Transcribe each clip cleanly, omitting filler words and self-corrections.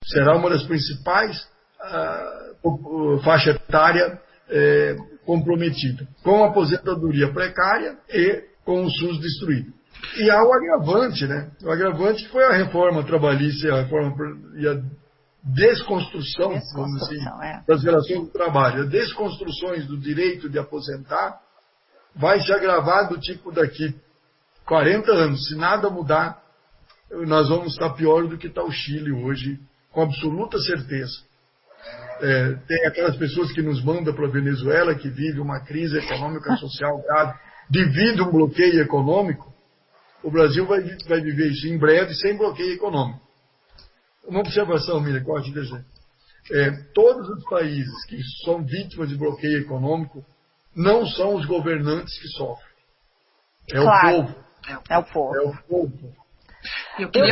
será uma das principais faixa etária comprometida, com a aposentadoria precária e com o SUS destruído. E há o agravante, né? O agravante foi a reforma trabalhista e a desconstrução, vamos dizer, das relações do trabalho. A desconstruções do direito de aposentar vai se agravar do tipo daqui 40 anos. Se nada mudar, nós vamos estar pior do que está o Chile hoje, com absoluta certeza. Tem aquelas pessoas que nos mandam para a Venezuela, que vive uma crise econômica social grave, devido a um bloqueio econômico. O Brasil vai viver isso em breve, sem bloqueio econômico. Uma observação, Miriam, que eu acho interessante. Todos os países que são vítimas de bloqueio econômico não são os governantes que sofrem. É claro. O povo. É o povo. É o povo. Eu queria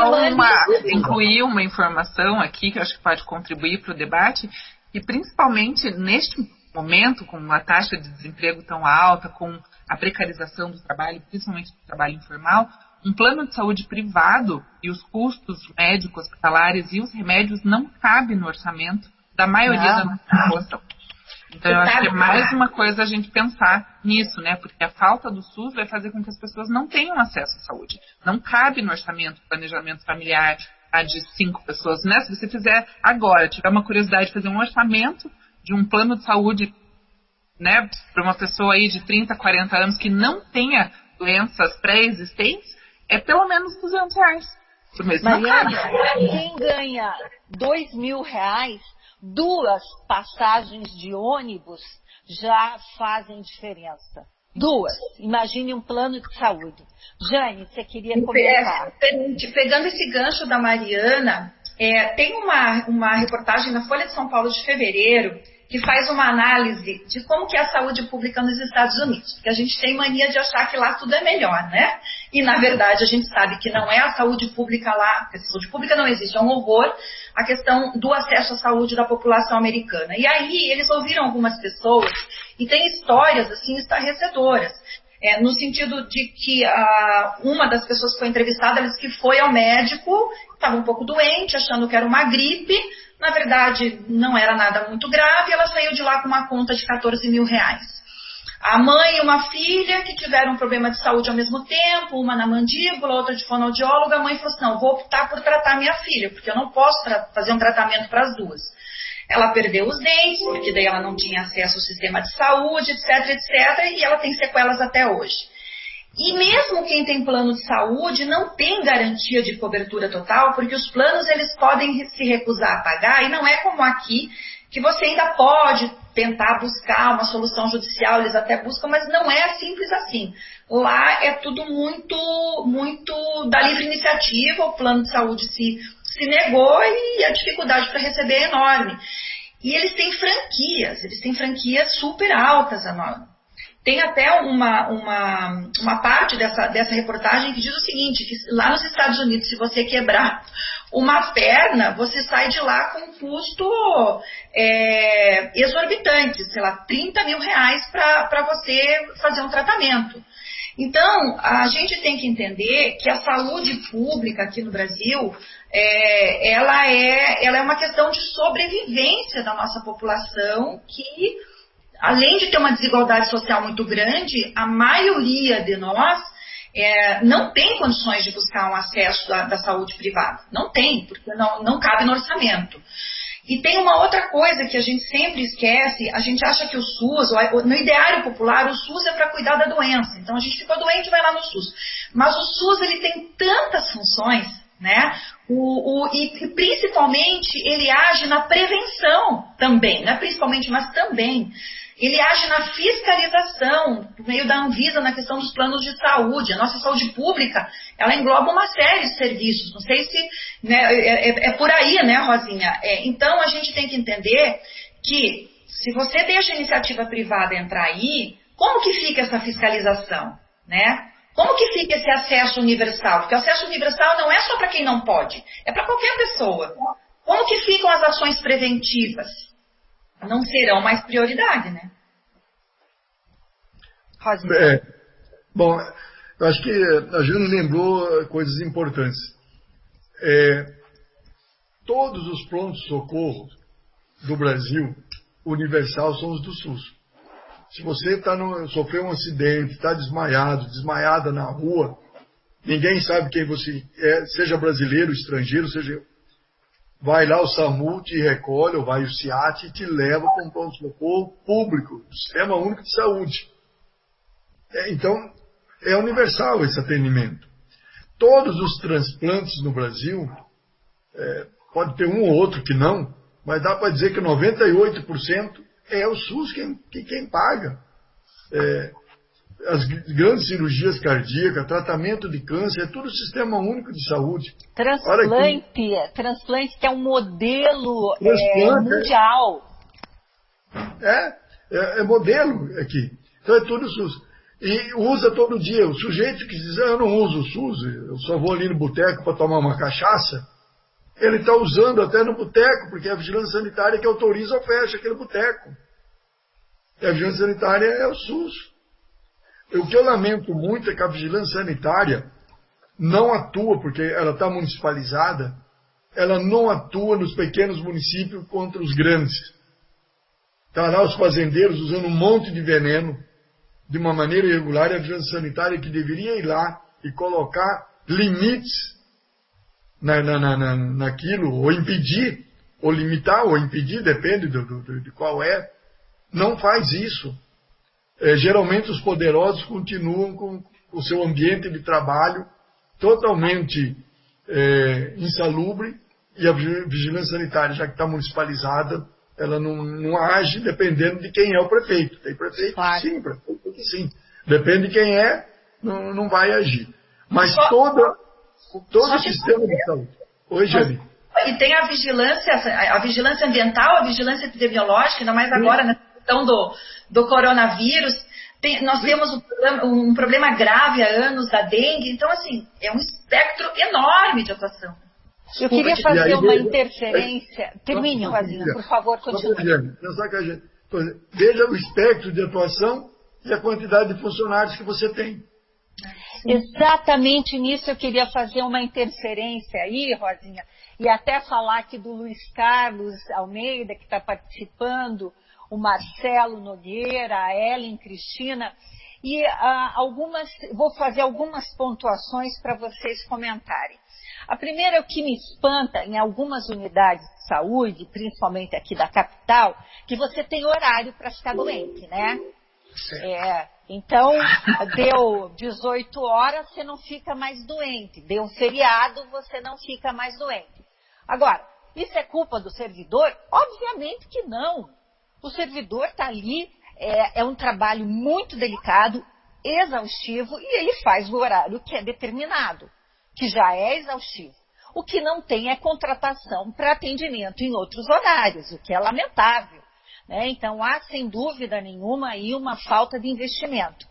incluir uma informação aqui que eu acho que pode contribuir para o debate, e principalmente neste momento, com uma taxa de desemprego tão alta, com a precarização do trabalho, principalmente do trabalho informal, um plano de saúde privado e os custos médicos, hospitalares e os remédios não cabem no orçamento da maioria da nossa população. Então, eu acho que é mais uma coisa a gente pensar nisso, né? Porque a falta do SUS vai fazer com que as pessoas não tenham acesso à saúde. Não cabe no orçamento, planejamento familiar de 5 pessoas, né? Se você fizer agora, tiver uma curiosidade de fazer um orçamento de um plano de saúde, né, para uma pessoa aí de 30, 40 anos que não tenha doenças pré-existentes, é pelo menos R$200 por mês. Mariana, quem ganha R$2.000, 2 passagens de ônibus já fazem diferença. 2. Imagine um plano de saúde. Jane, você queria comentar? Pegando esse gancho da Mariana, tem uma reportagem na Folha de São Paulo de fevereiro que faz uma análise de como que é a saúde pública nos Estados Unidos. Porque a gente tem mania de achar que lá tudo é melhor, né? E, na verdade, a gente sabe que não é a saúde pública lá, porque a saúde pública não existe, é um horror a questão do acesso à saúde da população americana. E aí, eles ouviram algumas pessoas e tem histórias, assim, estarrecedoras. No sentido de que uma das pessoas que foi entrevistada, ela disse que foi ao médico, estava um pouco doente, achando que era uma gripe. Na verdade, não era nada muito grave, ela saiu de lá com uma conta de R$14.000. A mãe e uma filha que tiveram um problema de saúde ao mesmo tempo, uma na mandíbula, outra de fonoaudióloga, a mãe falou assim, não, vou optar por tratar minha filha, porque eu não posso fazer um tratamento para as duas. Ela perdeu os dentes, porque daí ela não tinha acesso ao sistema de saúde, etc, etc, e ela tem sequelas até hoje. E mesmo quem tem plano de saúde não tem garantia de cobertura total, porque os planos eles podem se recusar a pagar, e não é como aqui, que você ainda pode tentar buscar uma solução judicial, eles até buscam, mas não é simples assim. Lá é tudo muito da livre iniciativa, o plano de saúde se negou e a dificuldade para receber é enorme. E eles têm franquias super altas, Tem até uma parte dessa reportagem que diz o seguinte, que lá nos Estados Unidos, se você quebrar uma perna, você sai de lá com um custo exorbitante, sei lá, R$30.000 para você fazer um tratamento. Então, a gente tem que entender que a saúde pública aqui no Brasil, ela é uma questão de sobrevivência da nossa população que, além de ter uma desigualdade social muito grande, a maioria de nós não tem condições de buscar um acesso da saúde privada. Não tem, porque não cabe no orçamento. E tem uma outra coisa que a gente sempre esquece, a gente acha que o SUS, no ideário popular, o SUS é para cuidar da doença. Então a gente ficou doente e vai lá no SUS. Mas o SUS ele tem tantas funções, né? E principalmente ele age na prevenção também, não é principalmente, mas também. Ele age na fiscalização, por meio da Anvisa, na questão dos planos de saúde. A nossa saúde pública, ela engloba uma série de serviços. Não sei se é por aí, né, Rosinha? Então, a gente tem que entender que, se você deixa a iniciativa privada entrar aí, como que fica essa fiscalização, né? Como que fica esse acesso universal? Porque o acesso universal não é só para quem não pode, é para qualquer pessoa. Como que ficam as ações preventivas? Não serão mais prioridade, né? Bom, eu acho que a Júlia lembrou coisas importantes. todos os prontos-socorros do Brasil, universal, são os do SUS. Se você sofreu um acidente, está desmaiado, desmaiada na rua, ninguém sabe quem você é, seja brasileiro, estrangeiro, vai lá o SAMU, te recolhe, ou vai o SIAT e te leva para um pronto-socorro público, Sistema Único de Saúde. Então, é universal esse atendimento. Todos os transplantes no Brasil, pode ter um ou outro que não, mas dá para dizer que 98% é o SUS quem paga. As grandes cirurgias cardíacas, tratamento de câncer, é tudo Sistema Único de Saúde. Transplante que é um modelo mundial. É modelo aqui. Então é tudo SUS. E usa todo dia. O sujeito que diz, eu não uso o SUS, eu só vou ali no boteco para tomar uma cachaça, ele está usando até no boteco, porque é a vigilância sanitária que autoriza ou fecha aquele boteco. E a vigilância sanitária é o SUS. O que eu lamento muito é que a vigilância sanitária não atua, porque ela está municipalizada, ela não atua nos pequenos municípios contra os grandes. Está lá os fazendeiros usando um monte de veneno de uma maneira irregular, e a vigilância sanitária que deveria ir lá e colocar limites naquilo, ou impedir, ou limitar, ou impedir, depende de qual é, não faz isso. Geralmente os poderosos continuam com o seu ambiente de trabalho totalmente insalubre, e a vigilância sanitária, já que está municipalizada, ela não age dependendo de quem é o prefeito. Tem prefeito, claro. Sim, prefeito que sim. Depende de quem não vai agir. Mas todo o sistema de saúde. Oi, Jane. E tem a vigilância ambiental, a vigilância epidemiológica, ainda mais agora na questão do coronavírus. Nós temos um problema grave há anos da dengue. Então, assim, é um espectro enorme de atuação. Eu queria fazer uma interferência. Termine, Rosinha, por favor, continue. Veja o espectro de atuação e a quantidade de funcionários que você tem. Exatamente nisso eu queria fazer uma interferência aí, Rosinha, e até falar aqui do Luiz Carlos Almeida, que está participando, o Marcelo Nogueira, a Ellen Cristina, e vou fazer algumas pontuações para vocês comentarem. A primeira, o que me espanta em algumas unidades de saúde, principalmente aqui da capital, que você tem horário para ficar doente, né? Então, deu 18 horas, você não fica mais doente. Deu feriado, você não fica mais doente. Agora, isso é culpa do servidor? Obviamente que não. O servidor está ali, é um trabalho muito delicado, exaustivo, e ele faz o horário que é determinado, que já é exaustivo. O que não tem é contratação para atendimento em outros horários, o que é lamentável. Né? Então, há, sem dúvida nenhuma, aí uma falta de investimento.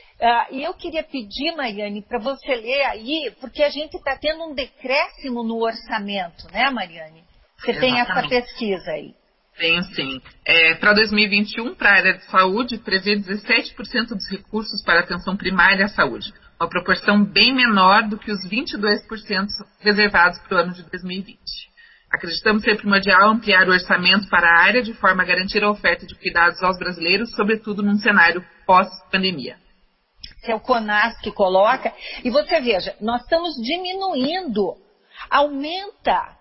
E eu queria pedir, Mariane, para você ler aí, porque a gente está tendo um decréscimo no orçamento, né, Mariane? Você tem essa pesquisa aí. Tenho, sim. Para 2021, para a área de saúde, prevê 17% dos recursos para atenção primária à saúde, uma proporção bem menor do que os 22% reservados para o ano de 2020. Acreditamos ser primordial ampliar o orçamento para a área de forma a garantir a oferta de cuidados aos brasileiros, sobretudo num cenário pós-pandemia. É o CONAS que coloca. E você veja, nós estamos diminuindo. Aumenta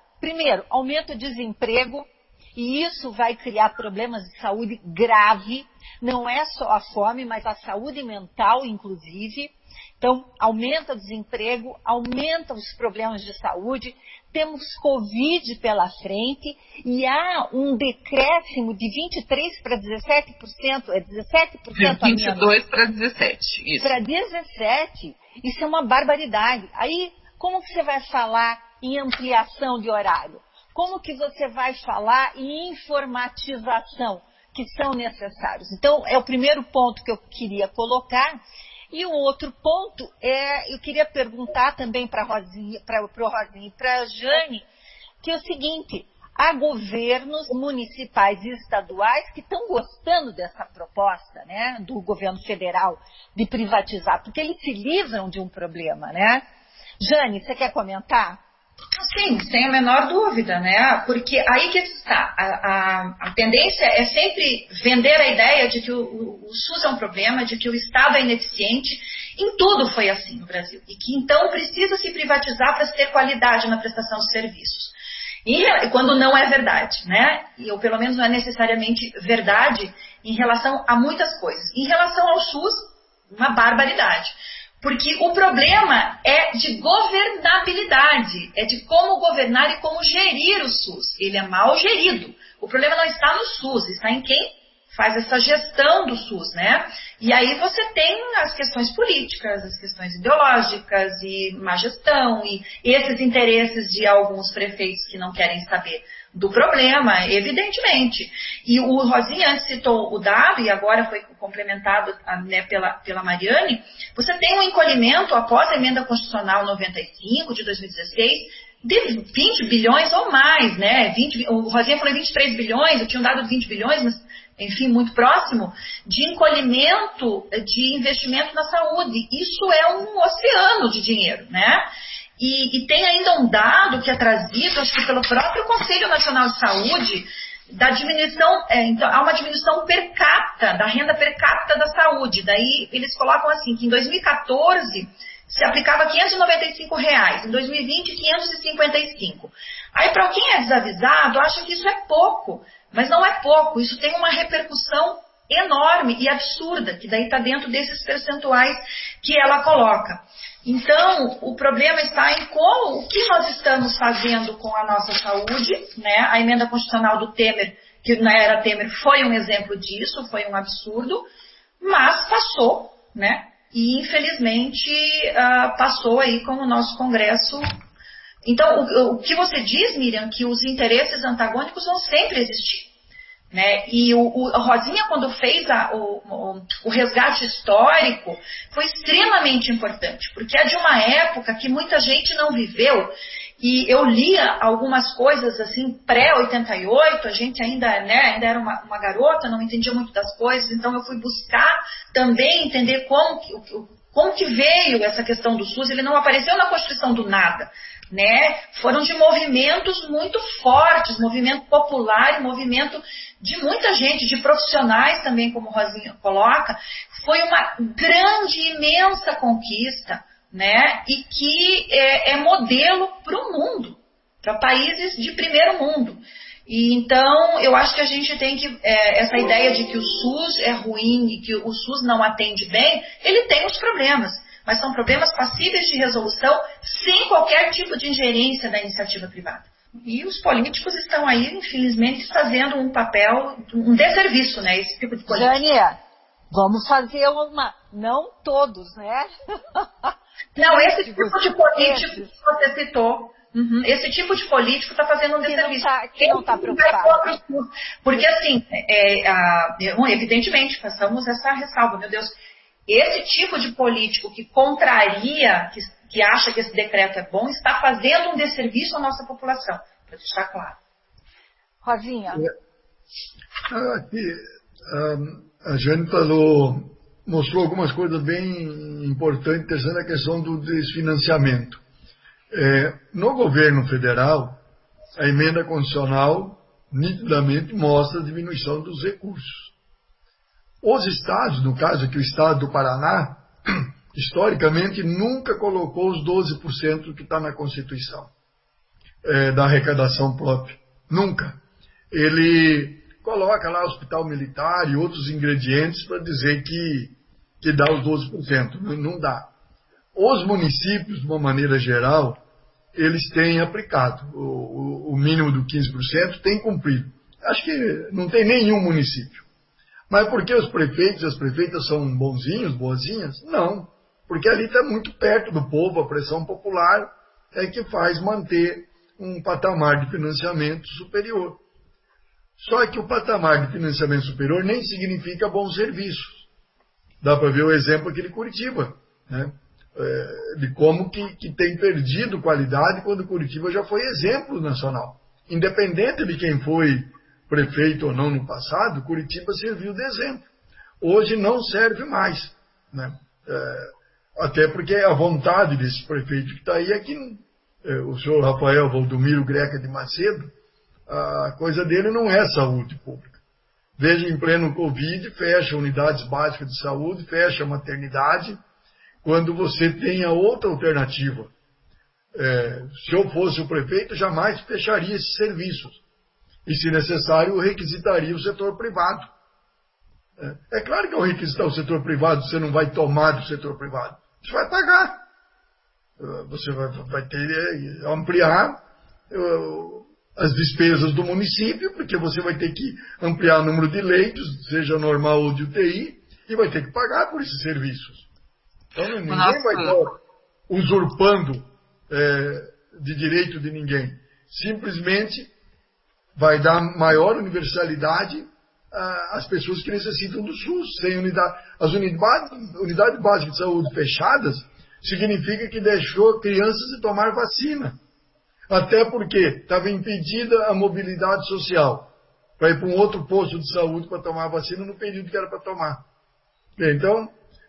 o desemprego, e isso vai criar problemas de saúde grave. Não é só a fome, mas a saúde mental, inclusive. Então, aumenta o desemprego, aumenta os problemas de saúde, temos Covid pela frente e há um decréscimo de 23% para 17%, 17% a menos. 22% para 17%, isso. Para 17%, isso é uma barbaridade. Aí, como que você vai falar em ampliação de horário? Como que você vai falar em informatização, que são necessários? Então, é o primeiro ponto que eu queria colocar. E o outro ponto eu queria perguntar também para o Rosinha e para a Jane, que é o seguinte: há governos municipais e estaduais que estão gostando dessa proposta, né, do governo federal de privatizar, porque eles se livram de um problema, né? Jane, você quer comentar? Sim, sem a menor dúvida, né? Porque aí que está. A tendência é sempre vender a ideia de que o SUS é um problema, de que o Estado é ineficiente. Em tudo foi assim no Brasil. E que então precisa se privatizar para se ter qualidade na prestação de serviços. E quando não é verdade, né? Ou pelo menos não é necessariamente verdade em relação a muitas coisas. Em relação ao SUS, uma barbaridade. Porque o problema é de governabilidade, é de como governar e como gerir o SUS. Ele é mal gerido. O problema não está no SUS, está em quem faz essa gestão do SUS, né? E aí você tem as questões políticas, as questões ideológicas e má gestão e esses interesses de alguns prefeitos que não querem saber do problema, evidentemente. E o Rosinha antes citou o dado, e agora foi complementado, né, pela Mariane, você tem um encolhimento após a emenda constitucional 95 de 2016 de 20 bilhões ou mais, né? O Rosinha falou em 23 bilhões, eu tinha um dado de 20 bilhões, mas enfim, muito próximo, de encolhimento de investimento na saúde. Isso é um oceano de dinheiro, né? E tem ainda um dado que é trazido, acho que pelo próprio Conselho Nacional de Saúde, da diminuição, então, há uma diminuição per capita, da renda per capita da saúde. Daí eles colocam assim, que em 2014 se aplicava R$ 595, em 2020 555. Aí para quem é desavisado, acha que isso é pouco, mas não é pouco, isso tem uma repercussão enorme e absurda, que daí está dentro desses percentuais que ela coloca. Então, o problema está em o que nós estamos fazendo com a nossa saúde, né? A emenda constitucional do Temer, que na era Temer foi um exemplo disso, foi um absurdo, mas passou, né? E infelizmente passou aí com o nosso Congresso. Então, o que você diz, Miriam, que os interesses antagônicos vão sempre existir, né? E a Rosinha, quando fez o resgate histórico, foi extremamente importante, porque é de uma época que muita gente não viveu, e eu lia algumas coisas assim, pré-88, a gente ainda era uma garota, não entendia muito das coisas, então eu fui buscar também entender como que veio essa questão do SUS. Ele não apareceu na Constituição do nada, né? Foram de movimentos muito fortes, movimento popular, movimento de muita gente, de profissionais também, como o Rosinha coloca. Foi uma grande, imensa conquista, né? E que é modelo para o mundo, para países de primeiro mundo. E então, eu acho que a gente tem que, essa ideia de que o SUS é ruim e que o SUS não atende bem, ele tem os problemas, mas são problemas passíveis de resolução sem qualquer tipo de ingerência da iniciativa privada. E os políticos estão aí, infelizmente, fazendo um papel, um desserviço, né? Esse tipo de política. Jânia, vamos fazer não todos, né? Não, esse tipo de político que você citou, esse tipo de político está fazendo um desserviço. Que não está preocupado. Porque, assim, evidentemente, façamos essa ressalva, meu Deus. Esse tipo de político que contraria, que acha que esse decreto é bom, está fazendo um desserviço à nossa população, para deixar claro. Rosinha. A Jane mostrou algumas coisas bem importantes, interessando a questão do desfinanciamento. No governo federal, a emenda constitucional nitidamente mostra a diminuição dos recursos. Os estados, no caso aqui o estado do Paraná, historicamente nunca colocou os 12% que está na Constituição, da arrecadação própria. Nunca. Ele coloca lá hospital militar e outros ingredientes para dizer que dá os 12%. Não dá. Os municípios, de uma maneira geral, eles têm aplicado. O mínimo do 15% tem cumprido. Acho que não tem nenhum município. Mas porque os prefeitos e as prefeitas são bonzinhos, boazinhas? Não. Porque ali está muito perto do povo, a pressão popular é que faz manter um patamar de financiamento superior. Só que o patamar de financiamento superior nem significa bons serviços. Dá para ver o exemplo aqui de Curitiba, né? De como que tem perdido qualidade quando Curitiba já foi exemplo nacional. Independente de quem foi prefeito ou não no passado, Curitiba serviu de exemplo. Hoje não serve mais, né? Até porque a vontade desse prefeito que está aí é que o senhor Rafael Valdomiro Greca de Macedo, a coisa dele não é saúde pública. Veja, em pleno Covid, fecha unidades básicas de saúde, fecha a maternidade, quando você tem a outra alternativa. Se eu fosse o prefeito, jamais fecharia esses serviços. E, se necessário, requisitaria o setor privado. É claro que ao requisitar o setor privado, você não vai tomar do setor privado. Você vai pagar. Você vai ter ampliar as despesas do município, porque você vai ter que ampliar o número de leitos, seja normal ou de UTI, e vai ter que pagar por esses serviços. Então, ninguém vai estar usurpando de direito de ninguém. Simplesmente vai dar maior universalidade às pessoas que necessitam do SUS. Sem as unidades básicas de saúde fechadas, significa que deixou crianças de tomar vacina. Até porque estava impedida a mobilidade social para ir para um outro posto de saúde para tomar a vacina no período que era para tomar. Então,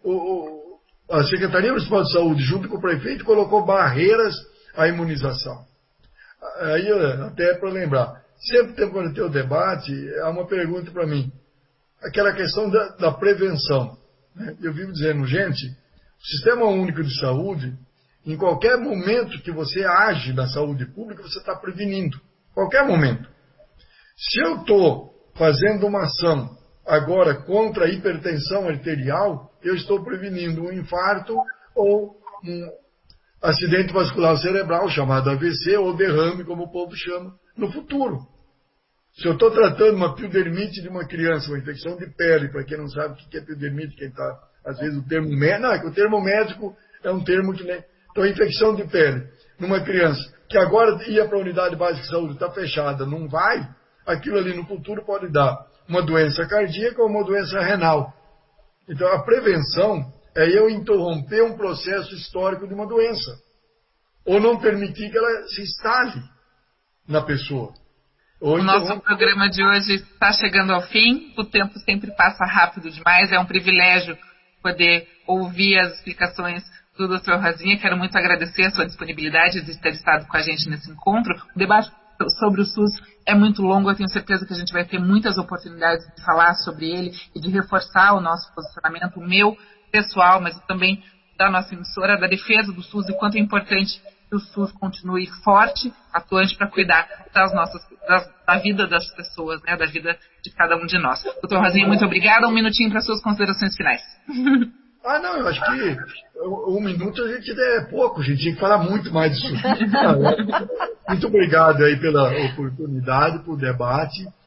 a Secretaria Municipal de Saúde, junto com o prefeito, colocou barreiras à imunização. Aí, até para lembrar, sempre quando tem o debate, há uma pergunta para mim. Aquela questão da prevenção. Né? Eu vivo dizendo, gente, o Sistema Único de Saúde, em qualquer momento que você age na saúde pública, você está prevenindo. Qualquer momento. Se eu estou fazendo uma ação agora contra a hipertensão arterial, eu estou prevenindo um infarto ou um acidente vascular cerebral, chamado AVC, ou derrame, como o povo chama, no futuro. Se eu estou tratando uma piodermite de uma criança, uma infecção de pele, para quem não sabe o que é piodermite, quem está, às vezes, o termo médico, não, é que o termo médico é um termo que nem... Então, infecção de pele numa criança que agora ia para a unidade básica de saúde, está fechada, não vai, aquilo ali no futuro pode dar uma doença cardíaca ou uma doença renal. Então, a prevenção é eu interromper um processo histórico de uma doença. Ou não permitir que ela se instale na pessoa. O nosso programa de hoje está chegando ao fim. O tempo sempre passa rápido demais. É um privilégio poder ouvir as explicações do Dr. Rosinha. Quero muito agradecer a sua disponibilidade de ter estado com a gente nesse encontro. O debate sobre o SUS é muito longo. Eu tenho certeza que a gente vai ter muitas oportunidades de falar sobre ele e de reforçar o nosso posicionamento, o meu pessoal, mas também da nossa emissora, da defesa do SUS e quanto é importante que o SUS continue forte, atuante para cuidar da vida das pessoas, né, da vida de cada um de nós. Doutor Rosinha, muito obrigada. Um minutinho para suas considerações finais. Não, eu acho que 1 minuto a gente é pouco, a gente tinha que falar muito mais disso. Muito obrigado aí pela oportunidade, pelo debate.